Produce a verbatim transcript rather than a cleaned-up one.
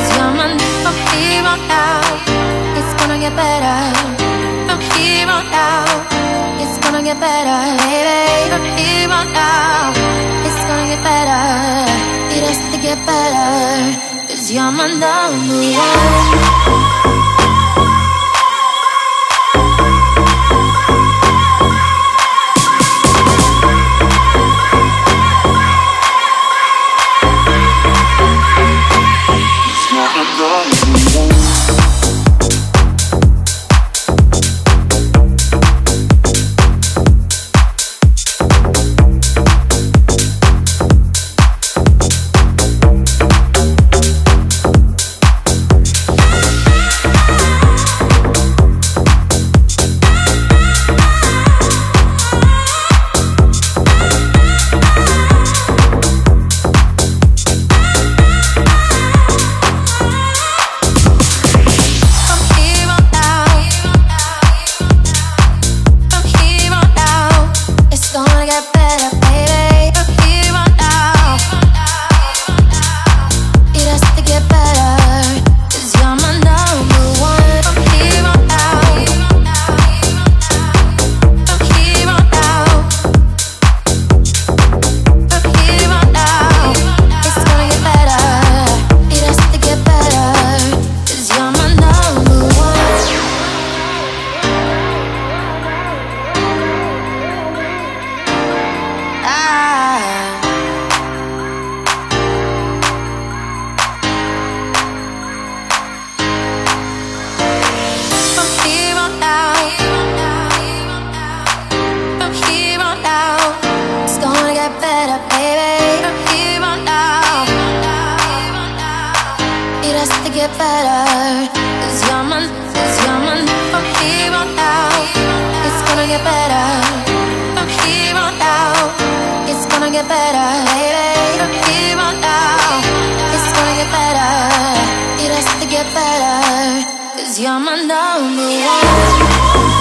you're my from here on out. It's gonna get better. From here on out. It's gonna get better, baby. From here on out. It's gonna get better. It has to get better. Cause you're my number one. You're my number one.